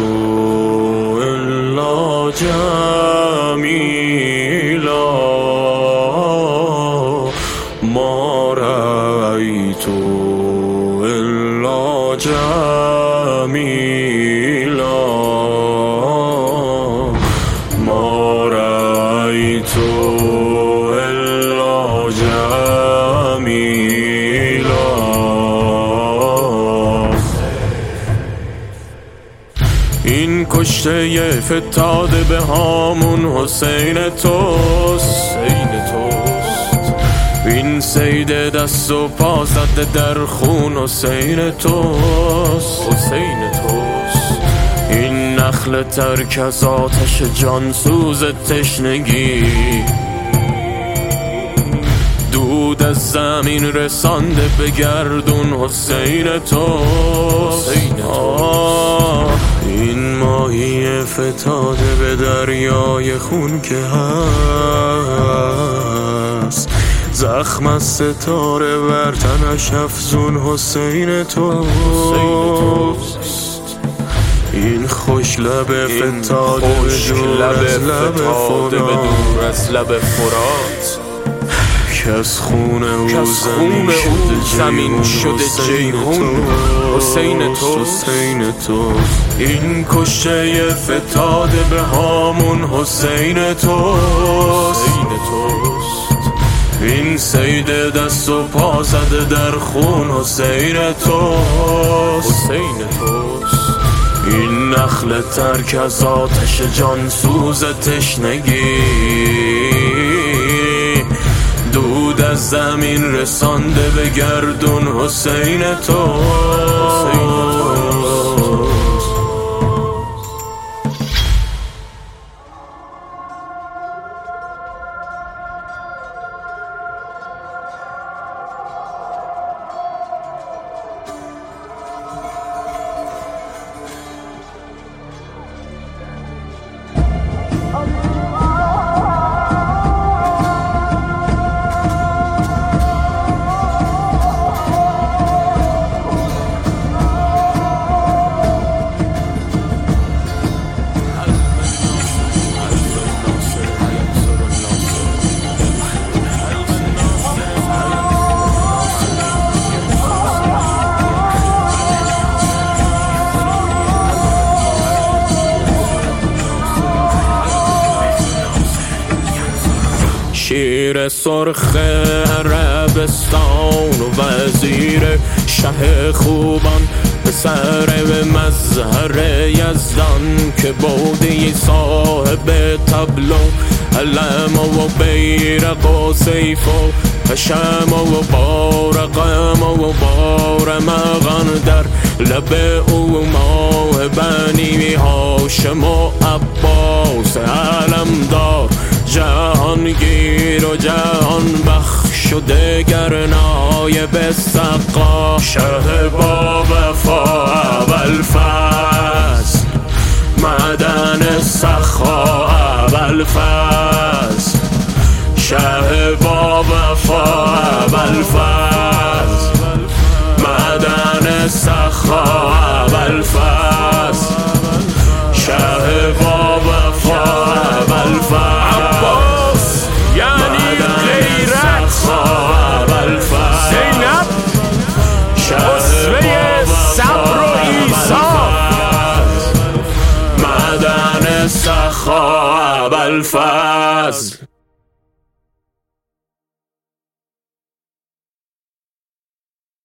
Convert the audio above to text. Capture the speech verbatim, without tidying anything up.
إلا جميلا ما رأيت إلا جميلا ما رأيت إلا جميلا. این کشته فتاده به هامون حسین توست، این سید دست و پا زده در خون حسین توست، حسین توست. این نخل ترک از آتش جانسوز تشنگی، دود از زمین رسانده به گردون حسین توست. این ماهی فتاده به دریای خون که هست، زخم از ستاره بر تنش افزون حسین توست. این خوش لب فتاده به دور از لب فرات، که از خون او زمین شده جیهون حسین توست. این کشته فتاده به هامون حسین توست. این سید دست و پا زده در خون حسین توست. این نخل ترک از آتش جانسوز تشنگی، دود از زمین رسانده به گردون حسین توست. شیر سرخ عربستان و وزیر شه خوبان، پسر به مظهر یزدان که بودی صاحب تبلو، علم و بیرق و سیف و پشم و بارقم و بارمغان، در لب او ماه بنی هاشم و عباس علمدار، جهانگیر و جهان بخش و دگرنای به سقا، شه با وفا ابوالفضل، معدن سخا ابوالفضل، شه با وفا ابوالفضل، معدن سخا ابوالفضل، شه با وفا ابوالفضل. سخا ابوالفضل.